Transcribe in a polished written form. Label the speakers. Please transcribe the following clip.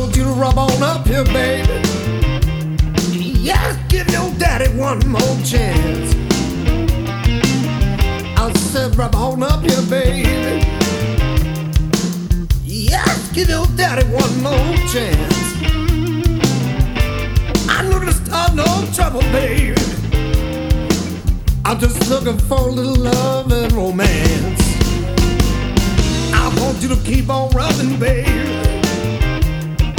Speaker 1: want you to rub on up here, baby. Yes, give your daddy one more chance. I said, rub on up here, baby. Yes, give your daddy one more chance. I know to start no trouble, baby. I'm just looking for a little love and romance. I want you to keep on rubbing, baby.